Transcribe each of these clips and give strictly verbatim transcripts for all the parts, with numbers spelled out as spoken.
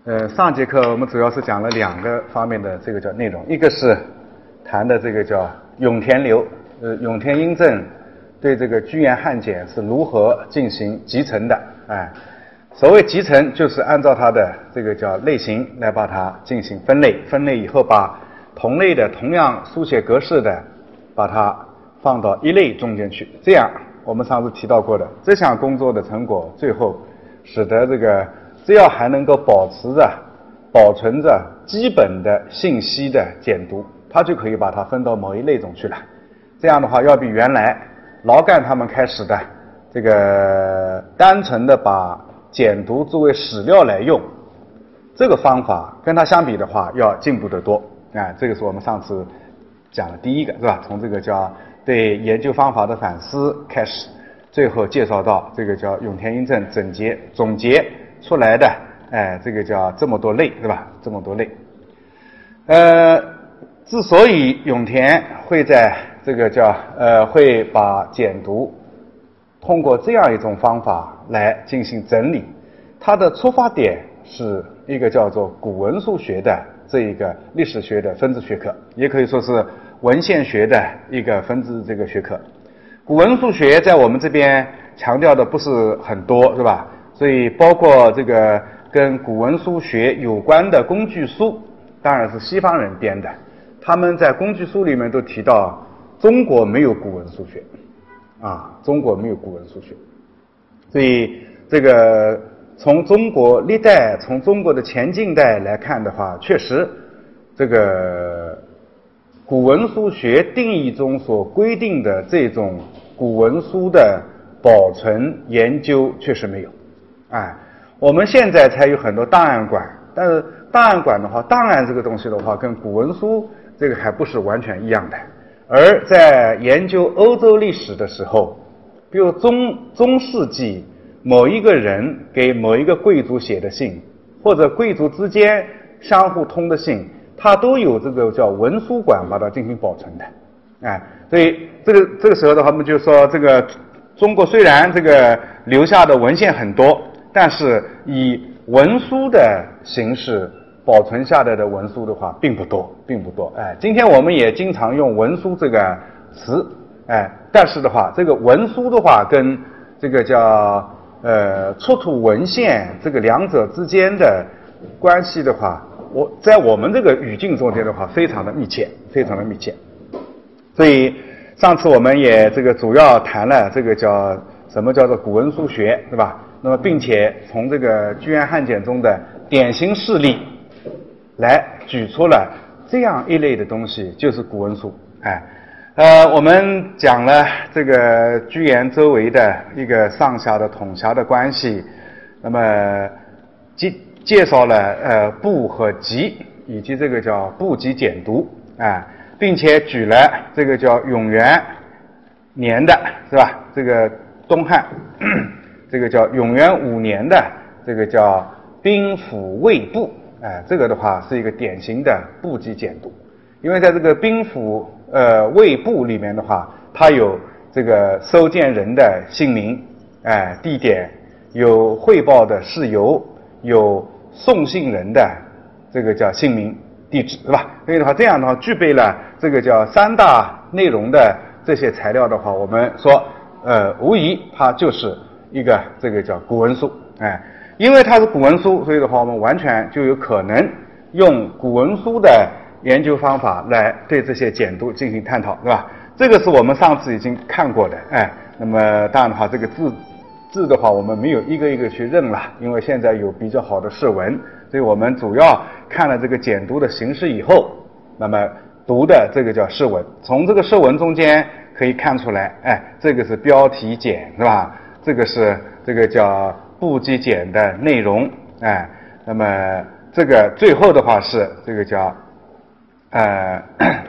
呃，上节课我们主要是讲了两个方面的这个叫内容，一个是谈的这个叫永田流，呃，永田英正对这个居延汉简是如何进行集成的，哎，所谓集成就是按照它的这个叫类型来把它进行分类，分类以后把同类的同样书写格式的把它放到一类中间去，这样我们上次提到过的这项工作的成果，最后使得这个只要还能够保持着保存着基本的信息的简读，它就可以把它分到某一类中去了。这样的话要比原来劳干他们开始的这个单纯的把简读作为史料来用，这个方法跟它相比的话要进步得多。啊，这个是我们上次讲的第一个，是吧？从这个叫对研究方法的反思开始，最后介绍到这个叫永田英正整结总结出来的，哎，这个叫这么多类，是吧？这么多类。呃，之所以永田会在这个叫呃会把简读通过这样一种方法来进行整理，它的出发点是一个叫做古文书学的这一个历史学的分支学科，也可以说是文献学的一个分支这个学科。古文书学在我们这边强调的不是很多，是吧？所以包括这个跟古文书学有关的工具书，当然是西方人编的，他们在工具书里面都提到中国没有古文书学啊，中国没有古文书学。所以这个从中国历代从中国的前近代来看的话，确实这个古文书学定义中所规定的这种古文书的保存研究确实没有。哎，我们现在才有很多档案馆，但是档案馆的话，档案这个东西的话跟古文书这个还不是完全一样的。而在研究欧洲历史的时候，比如中中世纪某一个人给某一个贵族写的信，或者贵族之间相互通的信，它都有这个叫文书馆把它进行保存的。哎，所以这个这个时候的话，我们就说这个中国虽然这个留下的文献很多，但是以文书的形式保存下来的文书的话并不多，并不多。哎，今天我们也经常用文书这个词，哎，但是的话，这个文书的话跟这个叫呃出土文献这个两者之间的关系的话，我在我们这个语境中间的话非常的密切，非常的密切。所以上次我们也这个主要谈了这个叫什么叫做古文书学，对吧？那么并且从这个居延汉简中的典型事例来举出了这样一类的东西，就是古文书。哎，呃，我们讲了这个居延周围的一个上下的统辖的关系，那么介介绍了呃部和籍以及这个叫部籍简读，啊，并且举了这个叫永元年的，是吧？这个东汉。这个叫永元五年的这个叫兵符卫部，哎，这个的话是一个典型的部籍简读。因为在这个兵符呃卫部里面的话，它有这个收件人的姓名，哎，地点，有汇报的事由，有送信人的这个叫姓名地址，对吧？所以的话，这样的话具备了这个叫三大内容的这些材料的话，我们说呃无疑它就是一个这个叫古文书。哎，因为它是古文书，所以的话我们完全就有可能用古文书的研究方法来对这些简读进行探讨，对吧？这个是我们上次已经看过的。哎，那么当然的话，这个字字的话我们没有一个一个去认了，因为现在有比较好的释文，所以我们主要看了这个简读的形式以后，那么读的这个叫释文，从这个释文中间可以看出来，哎，这个是标题简，是吧？这个是这个叫部籍简的内容，哎，那么这个最后的话是这个叫呃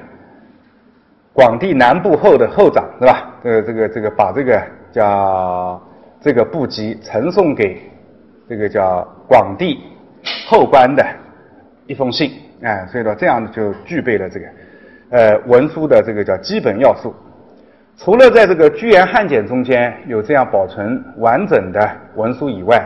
广地南部后的后长，是吧？这个这个这个把这个叫这个部籍呈送给这个叫广地后官的一封信，哎，所以说这样就具备了这个呃文书的这个叫基本要素。除了在这个居延汉简中间有这样保存完整的文书以外，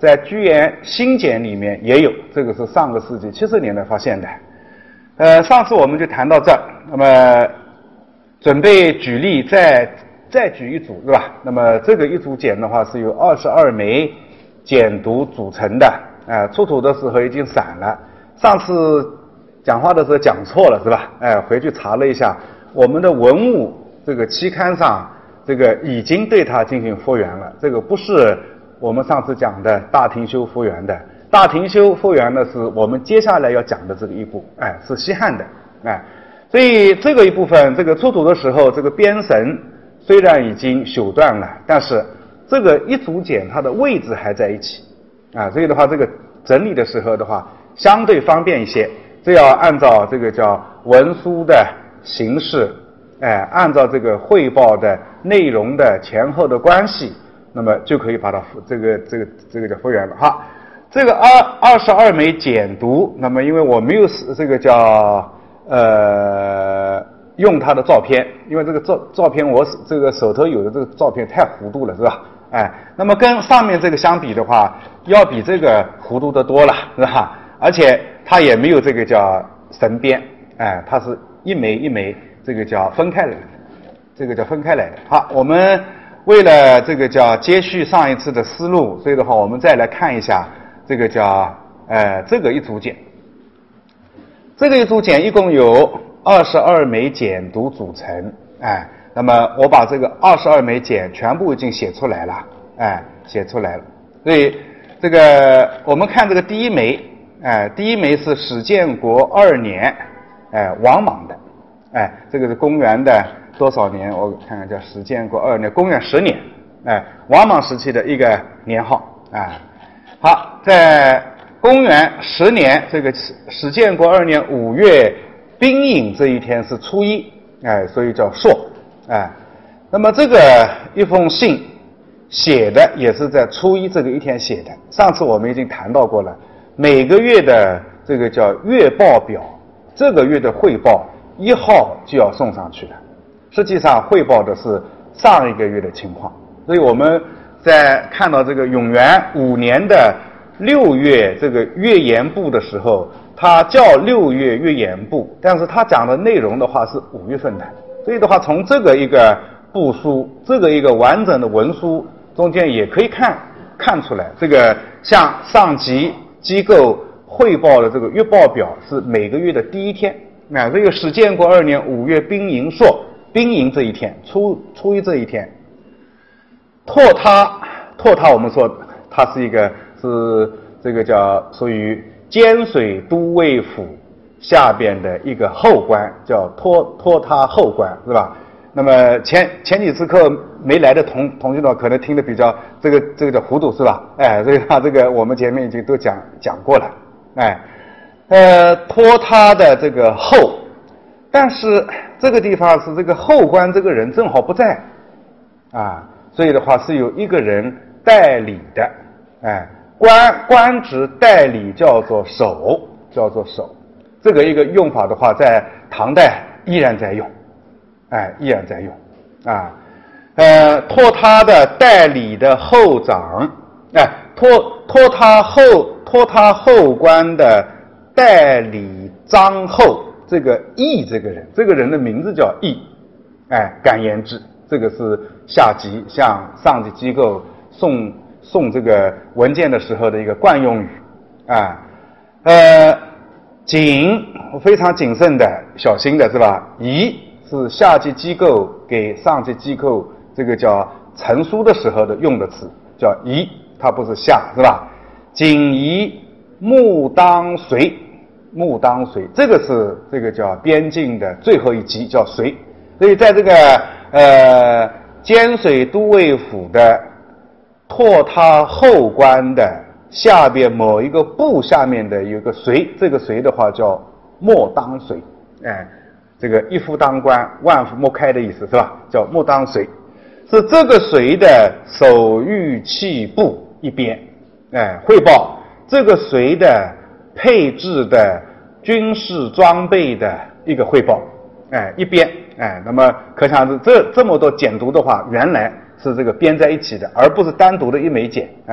在居延新简里面也有，这个是上个世纪七十年代发现的。呃，上次我们就谈到这儿，那么准备举例再再举一组，是吧？那么这个一组碱的话是由二十二枚碱毒组成的，呃，出土的时候已经散了。上次讲话的时候讲错了，是吧？哎、呃，回去查了一下，我们的文物这个期刊上这个已经对它进行复原了，这个不是我们上次讲的大庭修复原的。大庭修复原呢是我们接下来要讲的这个一步，哎，是西汉的，哎，所以这个一部分，这个出土的时候，这个边绳虽然已经朽断了，但是这个一组碱它的位置还在一起，啊，所以的话，这个整理的时候的话，相对方便一些。这要按照这个叫文书的形式，哎，按照这个汇报的内容的前后的关系，那么就可以把它这个这个这个叫复原了哈。这个二二十二枚碱毒，那么因为我没有这个叫呃用它的照片，因为这个照照片我这个手头有的这个照片太弧度了，是吧？哎，那么跟上面这个相比的话，要比这个弧度的多了，是吧？而且它也没有这个叫绳边，哎，它是一枚一枚这个叫分开来的，这个叫分开来的。好，我们为了这个叫接续上一次的思路，所以的话，我们再来看一下。这个叫呃这个一组碱，这个一组碱一共有二十二枚碱毒组成，哎，那么我把这个二十二枚碱全部已经写出来了，哎，写出来了。所以这个我们看这个第一枚，哎，第一枚是史建国二年，哎，王莽的，哎，这个是公元的多少年？我看看，叫史建国二年，公元十年，哎，王莽时期的一个年号，哎。好，在公元十年，这个史建国二年五月丙寅这一天是初一，哎，所以叫朔，哎。那么这个一封信写的也是在初一这个一天写的。上次我们已经谈到过了，每个月的这个叫月报表，这个月的汇报一号就要送上去了。实际上汇报的是上一个月的情况，所以我们在看到这个永元五年的六月这个月言部的时候，它叫六月月言部，但是它讲的内容的话是五月份的，所以的话从这个一个部书，这个一个完整的文书中间也可以看看出来，这个向上级机构汇报的这个月报表是每个月的第一天，那这个史建国二年五月丙寅朔，丙寅这一天，初初一这一天。拓他，拓他，我们说它是一个是这个叫属于监水都尉府下边的一个后官，叫拓拓他后官，是吧？那么前前几次课没来的同同学呢，可能听得比较这个这个叫糊涂，是吧？哎，所以他这个我们前面已经都讲讲过了，哎，呃，拓他的这个后，但是这个地方是这个后官这个人正好不在，啊。所以的话是有一个人代理的，哎，官官职代理叫做守，叫做守。这个一个用法的话，在唐代依然在用，哎，依然在用，啊，呃，托他的代理的后长，哎，托托他后托他后官的代理张后，这个义这个人，这个人的名字叫义，哎，感言之。这个是下级向上级机构送送这个文件的时候的一个惯用语啊，呃，谨非常谨慎的、小心的是吧？仪是下级机构给上级机构这个叫陈书的时候的用的词，叫仪，它不是下，是吧？谨仪目当随，目当随，这个是这个叫边境的最后一级，叫随。所以在这个呃监水都尉府的拓他后官的下边某一个部下面的有个随，这个随的话叫莫当随，哎，这个一夫当关，万夫莫开的意思是吧？叫莫当随，是这个随的手御器部一边，哎，汇报这个随的配置的军事装备的一个汇报，哎，一边。哎，那么可想而知，这这么多碱毒的话，原来是这个编在一起的，而不是单独的一枚碱。哎，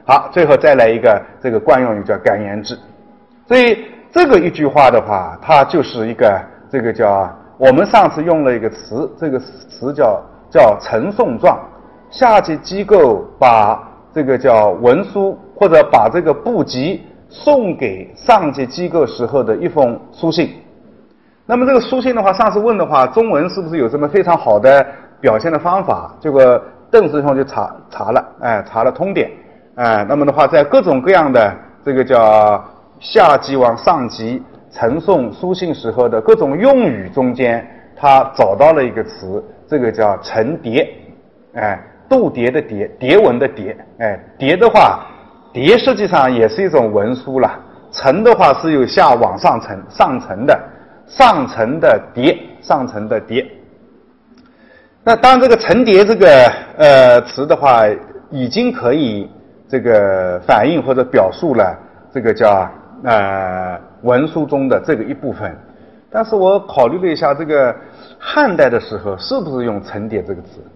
好，最后再来一个这个惯用语叫感言制。所以这个一句话的话，它就是一个这个叫我们上次用了一个词，这个词叫叫呈送状。下级机构把这个叫文书或者把这个部级送给上级机构时候的一封书信。那么这个书信的话，上次问的话，中文是不是有什么非常好的表现的方法？这个邓师兄就查查了，哎，查了通典，哎，那么的话，在各种各样的这个叫下级往上级呈送书信时候的各种用语中间，他找到了一个词，这个叫呈牒，哎，度牒的牒，牒文的牒，哎，牒的话，牒实际上也是一种文书了，呈的话是由下往上呈，上呈的，上呈的牒，上呈的牒。那当然，这个呈牒这个呃词的话，已经可以这个反映或者表述了这个叫呃文书中的这个一部分。但是我考虑了一下，这个汉代的时候是不是用呈牒这个词？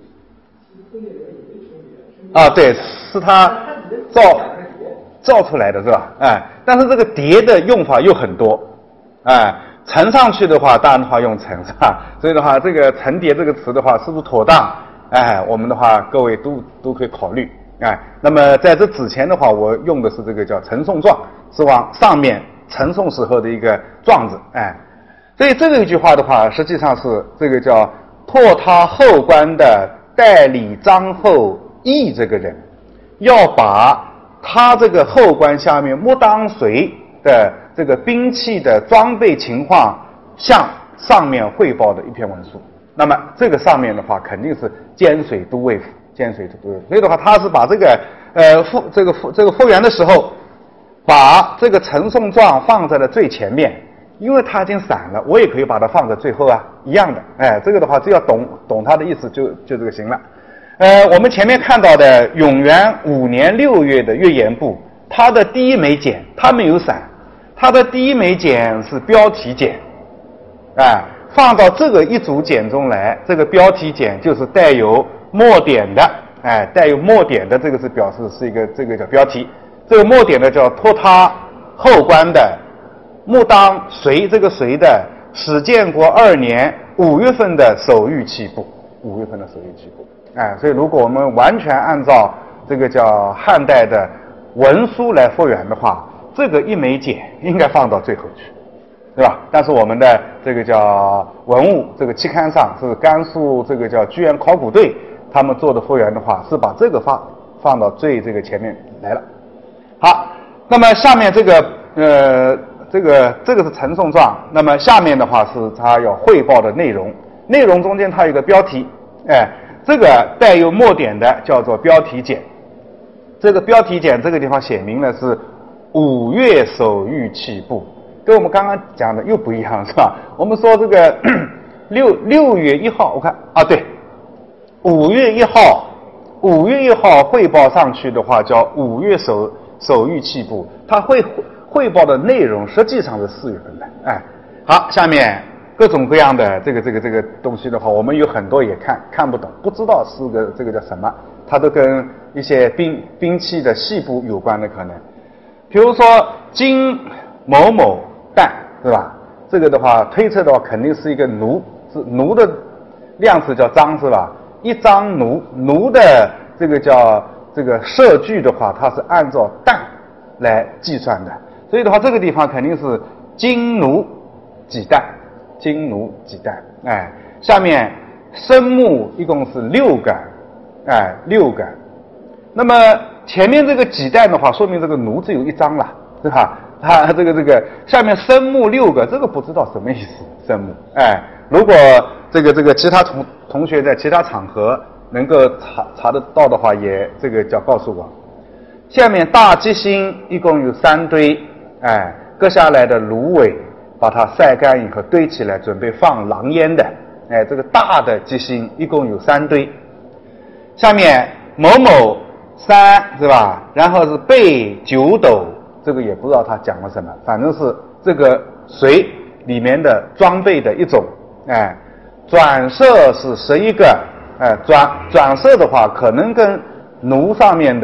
啊，对，是他造造出来的是吧？哎，但是这个牒的用法又很多，哎。呈上去的话，当然的话用呈是吧？所以的话，这个呈牒这个词的话，是不是妥当？哎，我们的话，各位都都可以考虑。哎，那么在这之前的话，我用的是这个叫呈送状，是往上面呈送时候的一个状字。哎，所以这个一句话的话，实际上是这个叫托他后官的代理张后义这个人，要把他这个后官下面木当随的这个兵器的装备情况向上面汇报的一篇文书。那么这个上面的话肯定是监水都尉府，监水都尉府。所以的话，他是把这个呃复这个复这个复原的时候，把这个呈送状放在了最前面，因为它已经散了，我也可以把它放在最后啊，一样的。哎，这个的话只要懂懂它的意思就就这个行了。呃，我们前面看到的永元五年六月的阅言部，它的第一枚简它没有散。它的第一枚简是标题简，哎，放到这个一组简中来，这个标题简就是带有墨点的，哎，带有墨点的这个是表示是一个这个叫标题，这个墨点的叫托他后官的木当随，这个随的史建国二年五月份的手谕器部，五月份的手谕器部，哎，所以如果我们完全按照这个叫汉代的文书来复原的话，这个一枚简应该放到最后去，对吧？但是我们的这个叫文物这个期刊上是甘肃这个叫居延考古队他们做的复原的话，是把这个放放到最这个前面来了。好，那么下面这个呃这个这个是呈送状，那么下面的话是它要汇报的内容，内容中间它有个标题，哎，这个带有墨点的叫做标题简。这个标题简这个地方写明了是五月手谕器部，跟我们刚刚讲的又不一样，是吧？我们说这个六六月一号，我看啊，对，五月一号，五月一号汇报上去的话叫五月手手谕器部，它会汇报的内容实际上是四月份的。哎，好，下面各种各样的这个这个这个东西的话，我们有很多也看看不懂，不知道是个这个叫什么，它都跟一些兵兵器的细部有关的可能。比如说金某某弹，是吧？这个的话推测的话肯定是一个弩，是弩的量词叫张，是吧？一张弩，弩的这个叫这个射距的话，它是按照弹来计算的，所以的话这个地方肯定是金弩几弹，金弩几弹。哎，下面生木一共是六杆，哎，六杆。那么前面这个几弹的话，说明这个弩只有一张了，对吧？它这个这个下面生木六个，这个不知道什么意思。生木，哎，如果这个这个其他同同学在其他场合能够查查得到的话，也这个叫告诉我。下面大鸡心一共有三堆，哎，割下来的芦苇，把它晒干以后堆起来，准备放狼烟的，哎，这个大的鸡心一共有三堆。下面某某三是吧？然后是背九斗，这个也不知道他讲了什么，反正是这个水里面的装备的一种。哎，转射是十一个，哎，转转射的话，可能跟弩上面的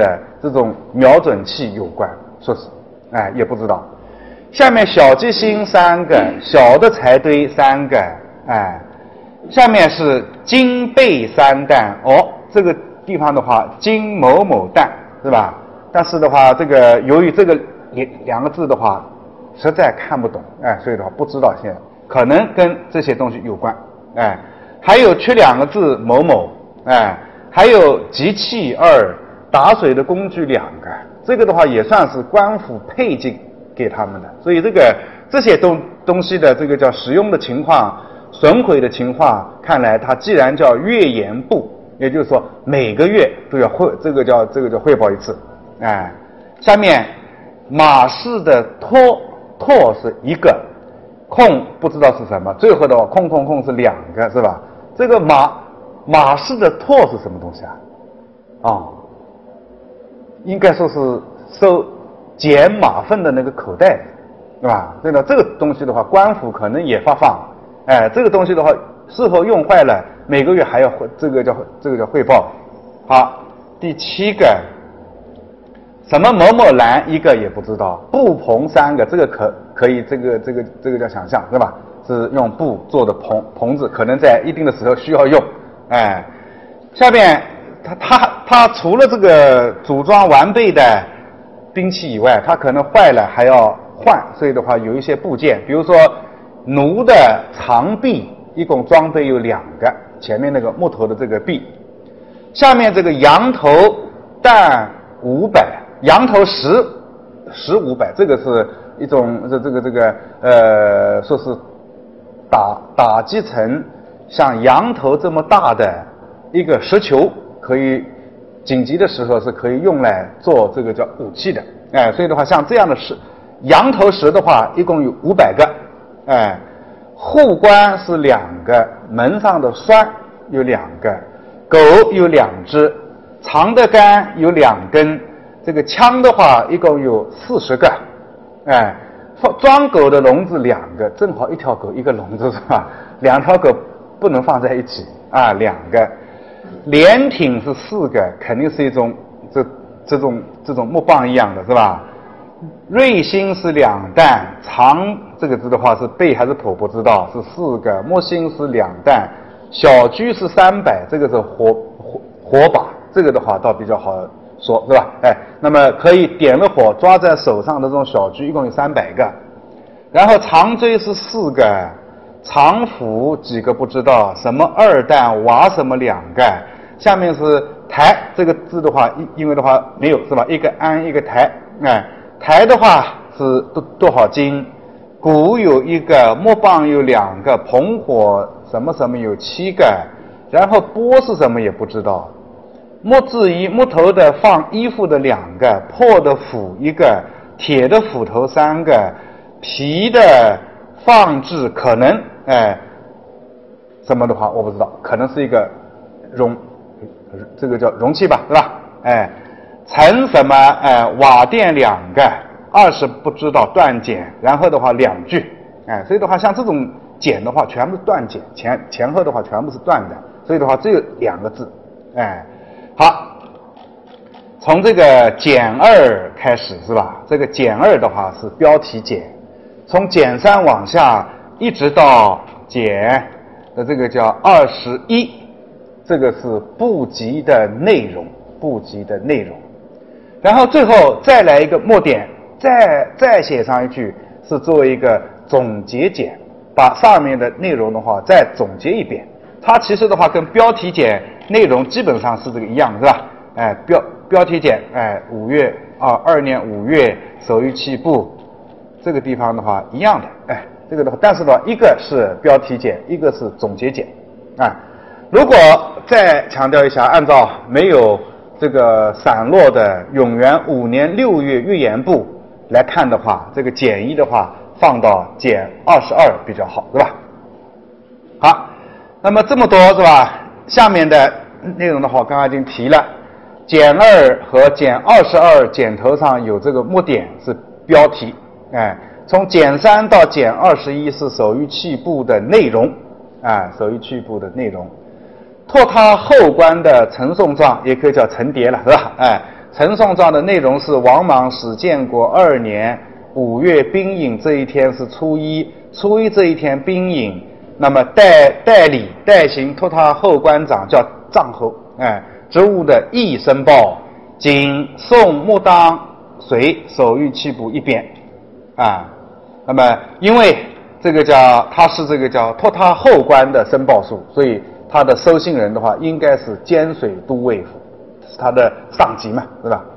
这种瞄准器有关，说是，哎，也不知道。下面小吉星三个，小的财堆三个，哎，下面是金贝三担，哦，这个地方的话，金某某担，是吧？但是的话，这个由于这个两两个字的话，实在看不懂，哎，所以的话不知道现在可能跟这些东西有关，哎，还有缺两个字某某，哎，还有集器二，打水的工具两个，这个的话也算是官府配进给他们的，所以这个这些东东西的这个叫使用的情况、损毁的情况，看来它既然叫月言部，也就是说每个月都要汇，这个叫这个叫汇报一次，哎，下面马氏的托托是一个，空不知道是什么，最后的话空空空是两个，是吧？这个马马氏的托是什么东西啊？哦，应该说是收捡马粪的那个口袋，对吧？对的，这个东西的话，官府可能也发放，哎，这个东西的话，是否用坏了，每个月还要这个叫这个叫汇报。好，第七个，什么某某栏一个也不知道，布棚三个，这个可可以这个这个这个叫想象，对吧？是用布做的棚棚子，可能在一定的时候需要用，哎，下面他他他除了这个组装完备的兵器以外，它可能坏了还要换，所以的话有一些部件，比如说弩的长臂，一共装备有两个，前面那个木头的这个臂，下面这个羊头弹五百，羊头十十五百，这个是一种这这个这个呃，说是打打击成像羊头这么大的一个石球，可以紧急的时候是可以用来做这个叫武器的，哎，所以的话，像这样的石羊头石的话，一共有五百个，哎，护冠是两个，门上的栓有两个，狗有两只，长的杆有两根，这个枪的话一共有四十个，哎，装狗的笼子两个，正好一条狗一个笼子是吧？两条狗不能放在一起啊，两个。连挺是四个，肯定是一种这这种这种木棒一样的是吧？瑞星是两担，长这个字的话是背还是谱不知道，是四个。木星是两担，小狙是三百，这个是火火火把，这个的话倒比较好说是吧？哎，那么可以点了火抓在手上的这种小狙一共有三百个，然后长锥是四个，长斧几个不知道，什么二担瓦什么两个，下面是台这个字的话，因为的话没有是吧？一个安一个台，哎，台的话是多多少斤？鼓有一个，木棒有两个，棚火什么什么有七个，然后钵是什么也不知道。木字一木头的放衣服的两个，破的斧一个，铁的斧头三个，皮的放置可能哎什么的话我不知道，可能是一个容这个叫容器吧，对吧？哎，陈什么哎瓦电两个，二十不知道断简，然后的话两句，哎，所以的话像这种简的话全部是断简，前前后的话全部是断的，所以的话只有两个字，哎。好，从这个减二开始是吧？这个减二的话是标题减，从减三往下一直到减的这个叫二十一，这个是部集的内容，部集的内容。然后最后再来一个末点，再再写上一句，是作为一个总结减，把上面的内容的话再总结一遍。它其实的话跟标题减内容基本上是这个一样，是吧？哎，标标题减，哎，五月啊，二年五月手语器部这个地方的话一样的，哎，这个的话，但是的话，一个是标题减，一个是总结减，啊，如果再强调一下，按照没有这个散落的永元五年六月预言部来看的话，这个减一的话放到减二十二比较好，是吧？好。那么这么多是吧？下面的内容的话，刚刚已经提了，减二和减二十二减头上有这个末点是标题，哎，从减三到减二十一是手语器部的内容，啊，手语器部的内容。托他后官的呈送状也可以叫呈牒了，是吧？哎， 呈送状的内容是王莽始建国二年五月丙寅这一天是初一，初一这一天丙寅，那么代代理代行托他后官长叫帐后，哎，职务的役申报，仅送木当随手谕器簿一边啊。那么因为这个叫他是这个叫托他后官的申报书，所以他的收信人的话应该是监水都尉府，是他的上级嘛，对吧？